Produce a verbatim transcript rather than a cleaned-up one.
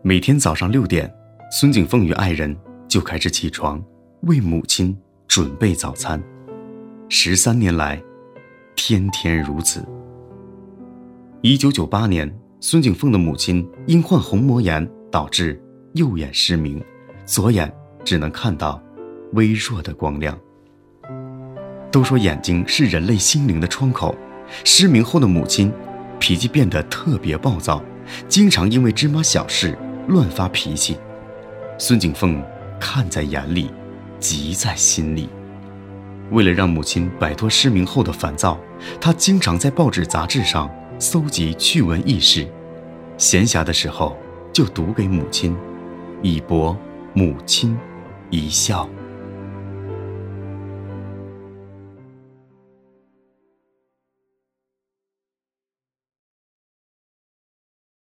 每天早上六点，孙景凤与爱人就开始起床，为母亲准备早餐。十三年来，天天如此。一九九八年，孙景凤的母亲因患虹膜炎导致右眼失明，左眼只能看到微弱的光亮。都说眼睛是人类心灵的窗口，失明后的母亲脾气变得特别暴躁，经常因为芝麻小事乱发脾气。孙景凤看在眼里，急在心里。为了让母亲摆脱失明后的烦躁，她经常在报纸杂志上搜集趣闻轶事，闲暇的时候就读给母亲，以博母亲一笑。